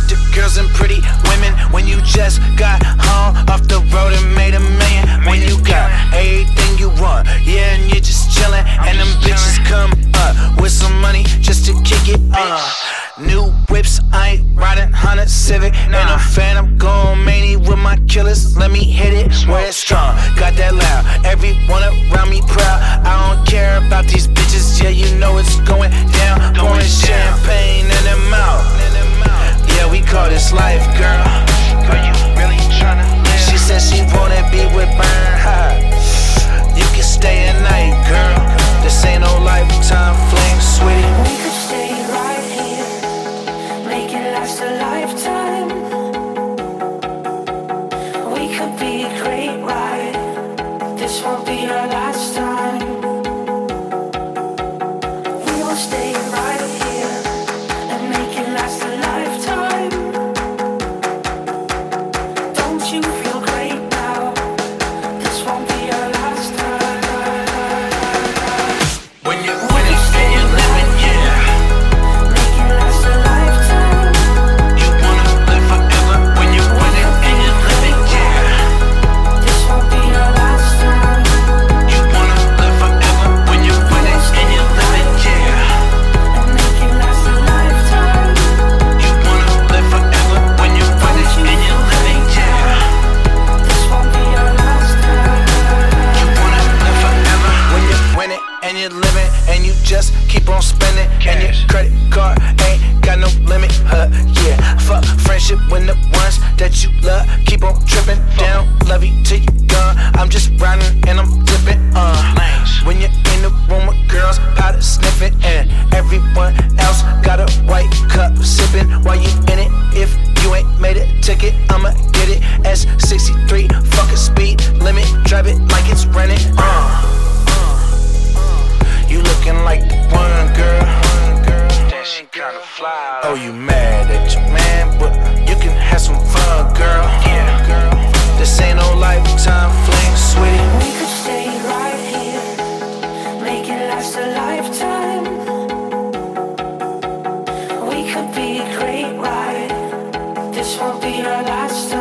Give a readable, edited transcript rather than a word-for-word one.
got the girls and pretty women. When you just got home off the road and made $1 million. When you got everything you want, yeah, and you're just chillin'. And them bitches come up with some money just to kick it. New whips, I ain't riding Honda Civic. Ain't no fan, I'm going many with my killers. Let me hit it where it's strong. Got that loud, everyone around me proud. I don't care about these bitches, yeah, you know it's going down. Pouring champagne in their mouth. Yeah, we call this life, girl. Girl, you really tryna live? She said she wanna be with Bernhard. You can stay at night, girl. This ain't no lifetime flame, sweetie. We could stay right here, make it last a lifetime. We could be a great ride. This won't be our last time. We will stay right here and make it last a lifetime. Don't you feel great now? This won't be our last time. When you're winning and you're living, yeah. Make it last a lifetime. You wanna live forever when you're winning and you're living, yeah. This won't be our last time. You wanna live forever when you're winning and you're living, yeah. And make it last a lifetime. You wanna live forever when you're winning and you're living, yeah. This won't be our last time. You wanna live forever when you're winning and you're living, and you just keep on spending. And your credit card ain't got no limit, yeah. Fuck friendship when the ones that you love keep on tripping down. Love you till you gone. I'm just riding and I'm dipping, When you're in the room with girls, powder sniffing, and everyone else got a white cup sipping. While you in it, if you ain't made a ticket, I'ma get it. S63, fucking speed limit, drive it like it's rented, You looking like the one, girl. Damn, she kinda fly. Oh, you mad at your man, but you can have some fun, girl. Yeah, girl. This ain't no lifetime fling, sweetie. We could stay right here, make it last a lifetime. We could be a great ride. This won't be our last time.